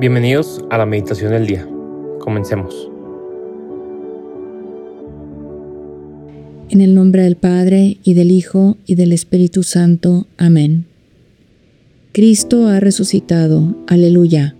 Bienvenidos a la meditación del día. Comencemos. En el nombre del Padre, y del Hijo, y del Espíritu Santo. Amén. Cristo ha resucitado. Aleluya.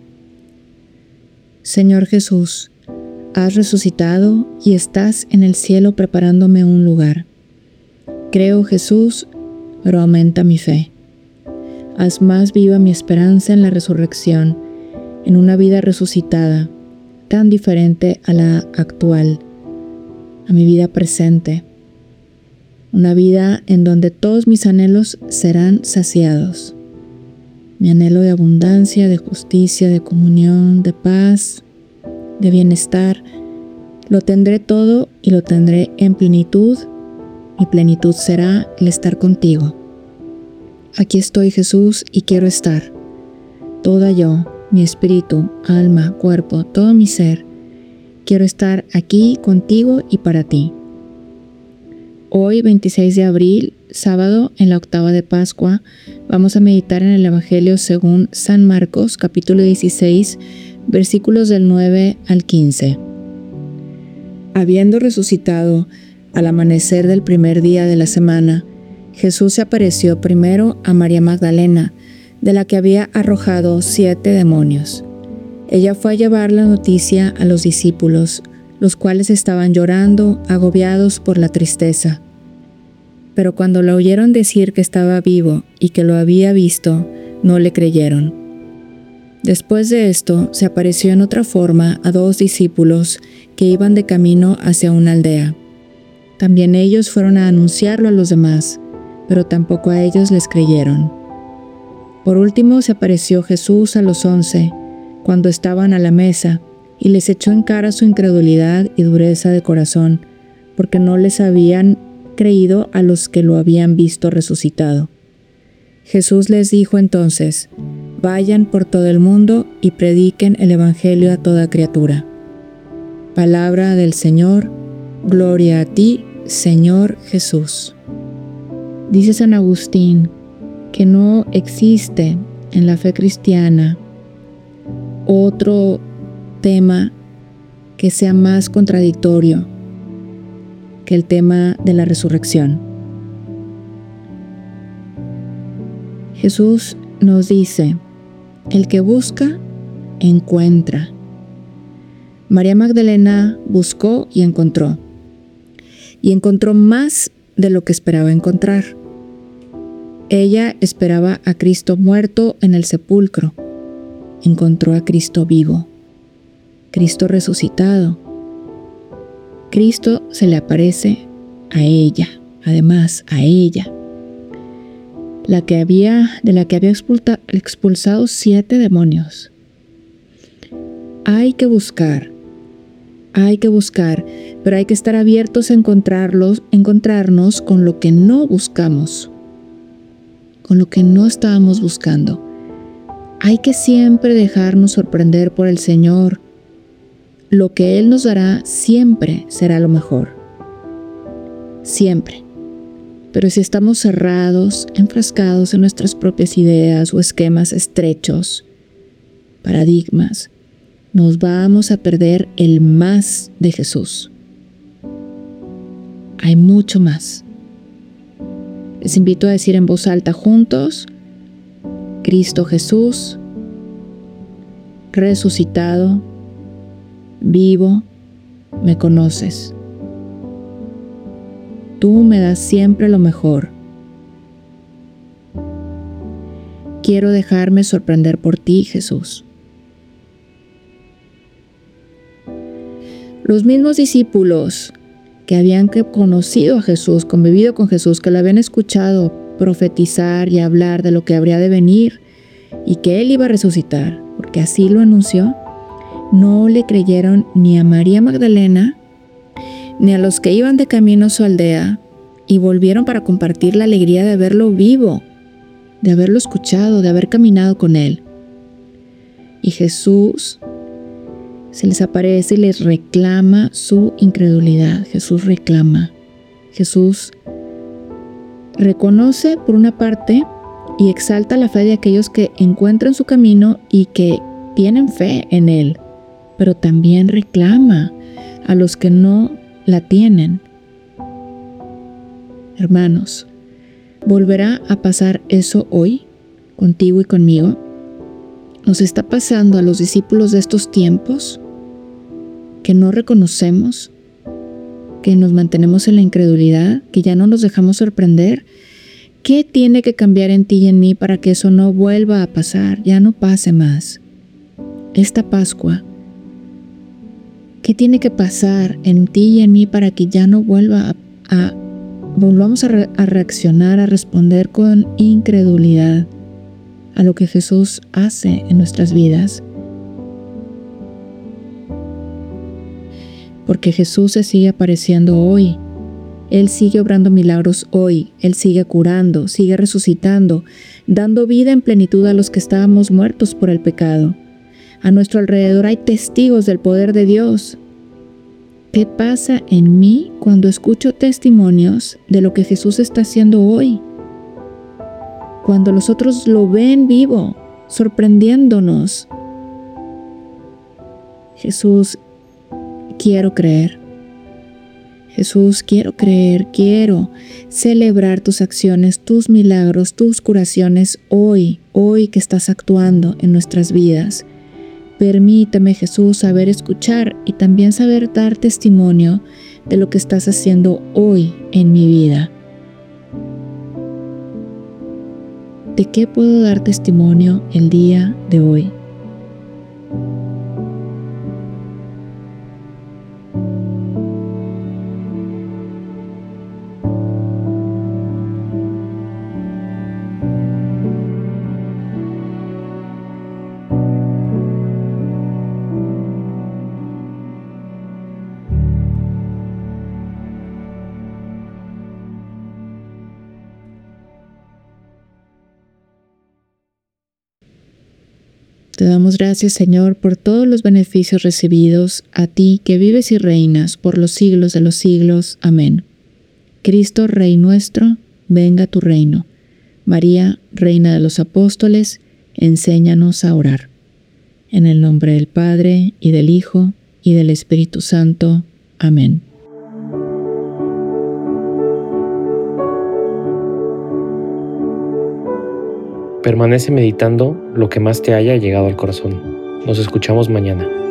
Señor Jesús, has resucitado y estás en el cielo preparándome un lugar. Creo, Jesús, pero aumenta mi fe. Haz más viva mi esperanza en la resurrección, en una vida resucitada, tan diferente a la actual, a mi vida presente. Una vida en donde todos mis anhelos serán saciados. Mi anhelo de abundancia, de justicia, de comunión, de paz, de bienestar, lo tendré todo y lo tendré en plenitud. Mi plenitud será el estar contigo. Aquí estoy, Jesús, y quiero estar. Toda yo, mi espíritu, alma, cuerpo, todo mi ser, quiero estar aquí contigo y para ti. Hoy, 26 de abril, sábado, en la octava de Pascua, vamos a meditar en el Evangelio según San Marcos, capítulo 16, versículos del 9 al 15. Habiendo resucitado al amanecer del primer día de la semana, Jesús se apareció primero a María Magdalena, de la que había arrojado 7 demonios. Ella fue a llevar la noticia a los discípulos, los cuales estaban llorando, agobiados por la tristeza. Pero cuando la oyeron decir que estaba vivo y que lo había visto, no le creyeron. Después de esto, se apareció en otra forma a 2 discípulos que iban de camino hacia una aldea. También ellos fueron a anunciarlo a los demás, pero tampoco a ellos les creyeron. Por último se apareció Jesús a los 11, cuando estaban a la mesa, y les echó en cara su incredulidad y dureza de corazón, porque no les habían creído a los que lo habían visto resucitado. Jesús les dijo entonces: vayan por todo el mundo y prediquen el Evangelio a toda criatura. Palabra del Señor, gloria a ti, Señor Jesús. Dice San Agustín que no existe en la fe cristiana otro tema que sea más contradictorio que el tema de la resurrección. Jesús nos dice: el que busca, encuentra. María Magdalena buscó y encontró más de lo que esperaba encontrar. Ella esperaba a Cristo muerto en el sepulcro. Encontró a Cristo vivo, Cristo resucitado. Cristo se le aparece a ella, además a ella, de la que había expulsado 7 demonios. Hay que buscar, pero hay que estar abiertos a encontrarnos con lo que no buscamos, con lo que no estábamos buscando. Hay que siempre dejarnos sorprender por el Señor. Lo que Él nos dará siempre será lo mejor. Siempre. Pero si estamos cerrados, enfrascados en nuestras propias ideas o esquemas estrechos, paradigmas, nos vamos a perder el más de Jesús. Hay mucho más. Les invito a decir en voz alta juntos: Cristo Jesús, resucitado, vivo, me conoces. Tú me das siempre lo mejor. Quiero dejarme sorprender por ti, Jesús. Los mismos discípulos que habían conocido a Jesús, convivido con Jesús, que lo habían escuchado profetizar y hablar de lo que habría de venir y que Él iba a resucitar, porque así lo anunció, no le creyeron ni a María Magdalena ni a los que iban de camino a su aldea, y volvieron para compartir la alegría de verlo vivo, de haberlo escuchado, de haber caminado con Él. Y Jesús se les aparece y les reclama su incredulidad. Jesús reclama. Jesús reconoce por una parte y exalta la fe de aquellos que encuentran su camino y que tienen fe en Él, pero también reclama a los que no la tienen. Hermanos, ¿volverá a pasar eso hoy contigo y conmigo? ¿Nos está pasando a los discípulos de estos tiempos que no reconocemos, que nos mantenemos en la incredulidad, que ya no nos dejamos sorprender? ¿Qué tiene que cambiar en ti y en mí para que eso no vuelva a pasar, ya no pase más? Esta Pascua, ¿qué tiene que pasar en ti y en mí para que ya no volvamos a reaccionar, a responder con incredulidad a lo que Jesús hace en nuestras vidas? Porque Jesús se sigue apareciendo hoy. Él sigue obrando milagros hoy. Él sigue curando, sigue resucitando, dando vida en plenitud a los que estábamos muertos por el pecado. A nuestro alrededor hay testigos del poder de Dios. ¿Qué pasa en mí cuando escucho testimonios de lo que Jesús está haciendo hoy? Cuando los otros lo ven vivo, sorprendiéndonos. Jesús, quiero creer. Jesús, quiero creer, quiero celebrar tus acciones, tus milagros, tus curaciones hoy que estás actuando en nuestras vidas. Permíteme, Jesús, saber escuchar y también saber dar testimonio de lo que estás haciendo hoy en mi vida. ¿De qué puedo dar testimonio el día de hoy? Te damos gracias, Señor, por todos los beneficios recibidos, a ti que vives y reinas por los siglos de los siglos. Amén. Cristo, Rey nuestro, venga tu reino. María, Reina de los Apóstoles, enséñanos a orar. En el nombre del Padre, y del Hijo, y del Espíritu Santo. Amén. Permanece meditando lo que más te haya llegado al corazón. Nos escuchamos mañana.